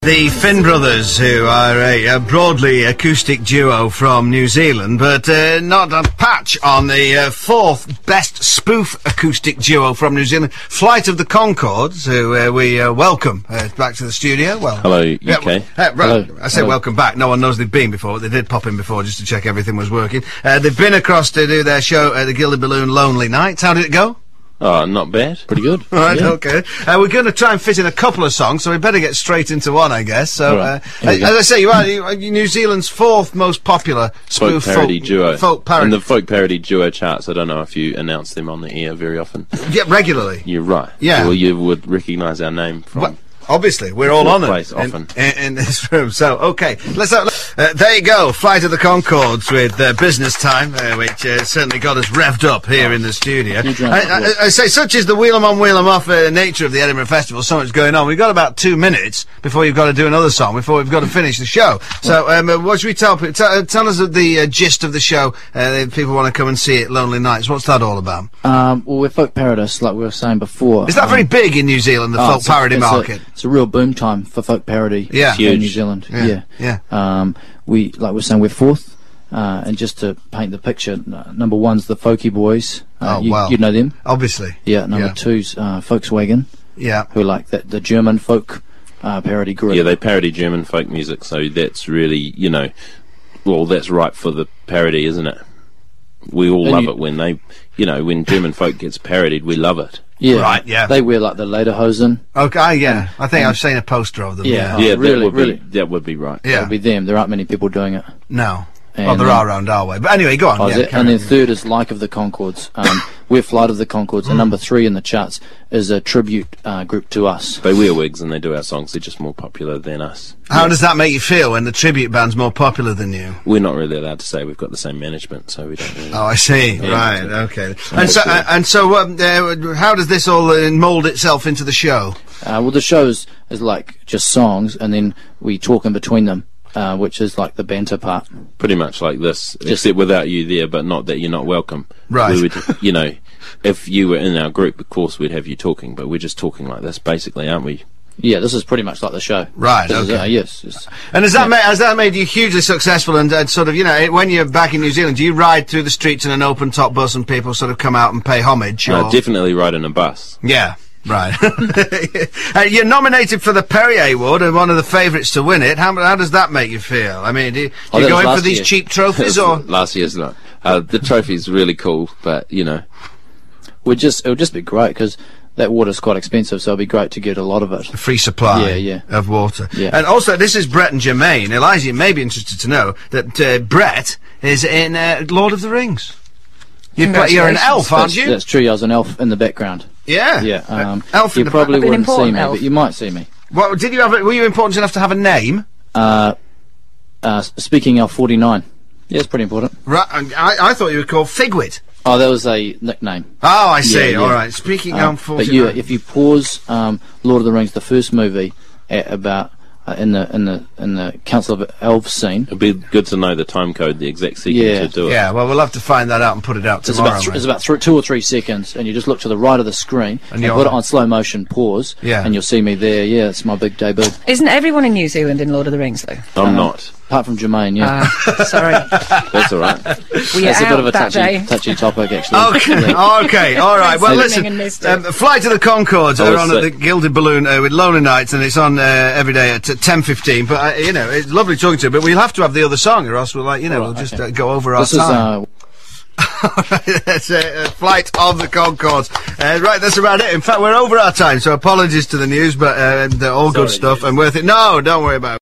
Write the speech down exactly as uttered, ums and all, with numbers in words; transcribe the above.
The Finn Brothers, who are a, a broadly acoustic duo from New Zealand, but uh, not a patch on the uh, fourth best spoof acoustic duo from New Zealand, Flight of the Conchords, who uh, we uh, welcome uh, back to the studio. Well, hello, U K. Yeah, well, uh, right, hello. I say hello. welcome back. No one knows they've been before. They did pop in before just to check everything was working. Uh, they've been across to do their show at the Gilded Balloon Lonely Nights. How did it go? Oh, not bad. Pretty good. Right, yeah. okay. Uh, we're going to try and fit in a couple of songs, so we better get straight into one, I guess. So, right. uh, as I say, you are you are New Zealand's fourth most popular spoof folk parody folk, duo. Folk parody. In the folk parody duo charts, I don't know if you announce them on the air very often. Yeah, regularly. You're right. Yeah. Well, you would recognise our name from... Well, obviously, we're all on it often. In, in, in this room. So, okay, let's have, uh, there you go, Flight of the Conchords with uh, Business Time, uh, which uh, certainly got us revved up here oh. in the studio. I, I, I say, such is the wheel 'em on, wheel 'em off uh, nature of the Edinburgh Festival, so much going on. We've got about two minutes before you've got to do another song, before we've got to finish the show. So, um, uh, what should we tell people? T uh, tell us the uh, gist of the show, uh, if people want to come and see it, Lonely Nights. What's that all about? Um, well, we're folk parodists, like we were saying before. Is that um, very big in New Zealand, the oh, folk parody a, it's market? A, it's a real boom time for folk parody yeah. in New Zealand. Yeah. Yeah. yeah. Um, we, like we we're saying, we're fourth. Uh, and just to paint the picture, uh, number one's the Folky Boys. Uh, oh, you, wow. You know them. Obviously. Yeah, number yeah. two's uh, Volkswagen. Yeah. Who are like the, the German folk uh, parody group. Yeah, they parody German folk music, so that's really, you know, well, that's right for the parody, isn't it? We all and love it when they, you know, when German folk gets parodied, we love it. Yeah, right. Yeah, they wear like the Lederhosen. Okay, yeah, I think I've seen a poster of them. Yeah, yeah, yeah really, that would really, be, that would be right. Yeah, that would be them. There aren't many people doing it. No, and well, there are around our way. But anyway, go on. Oh, yeah, and then third is Like of the Conchords. Um, we're Flight of the Conchords, and number three in the charts is a tribute uh, group to us. They wear wigs and they do our songs. They're just more popular than us. How yeah. does that make you feel when the tribute band's more popular than you? We're not really allowed to say. We've got the same management, so we don't really... Oh, I see. Yeah, right, okay. And so, uh, and so, um, uh, how does this all uh, mould itself into the show? Uh, well, the show is, is like just songs, and then we talk in between them. Uh, which is like the banter part. Pretty much like this, Just except without you there, but not that you're not welcome. Right. We would, you know, if you were in our group, of course we'd have you talking, but we're just talking like this, basically, aren't we? Yeah, this is pretty much like the show. Right, this okay. Is, uh, yes. It's, and has that, yeah. made, has that made you hugely successful and uh, sort of, you know, when you're back in New Zealand, do you ride through the streets in an open-top bus and people sort of come out and pay homage? No, or? definitely ride in a bus. Yeah. Right. uh, you're nominated for the Perrier Award and one of the favourites to win it. How, how does that make you feel? I mean, do you, do oh, you go in for these year. cheap trophies or? Last year's not. Uh, the trophy's really cool, but, you know. We'd just, it would just be great because that water's quite expensive, so it'd be great to get a lot of it. A free supply yeah, yeah. of water. Yeah. And also, this is Brett and Jermaine. Elijah, you may be interested to know that uh, Brett is in uh, Lord of the Rings. You've got, you're an elf, aren't that's, you? That's true, I was an elf in the background. Yeah. Yeah. Um, uh, elf you in the probably back. wouldn't see me, elf. but you might see me. Well, did you have a, were you important enough to have a name? Uh, uh, speaking elf forty-nine. Yeah, it's pretty important. Right, I, I thought you were called Figwit. Oh, that was a nickname. Oh, I see. Yeah, yeah. All right. Speaking um, elf forty-nine. But you, if you pause um, Lord of the Rings, the first movie, at about uh, in the in the in the Council of Elves scene. It'd be good to know the time code, the exact sequence Yeah. to do it. Yeah, well, we'll have to find that out and put it out It's tomorrow. about, th mate. it's about th two or three seconds, and you just look to the right of the screen And and, you're put it on. on slow motion, pause, Yeah. and you'll see me there. Yeah, it's my big debut. Isn't everyone in New Zealand in Lord of the Rings, though? I'm Um, not. Apart from Jermaine, yeah. Uh, sorry. That's all right. We That's are a bit of a out that touchy, day. touchy topic, actually. Okay, Yeah. okay, all right. Well, Swimming listen, and missed um, it. Flight to the Conchords I are was on at the sick. Gilded Balloon uh, with Lonely Nights, and it's on uh, every day at ten fifteen. But, uh, you know, it's lovely talking to you, but we'll have to have the other song, or else we'll, like, you know, All right, we'll just okay. uh, go over our This is, time. uh, That's uh, uh, Flight of the Conchords. Uh, right, that's about it. In fact, we're over our time, so apologies to the news, but uh, they're all good Sorry, stuff news. and worth it. No, don't worry about it.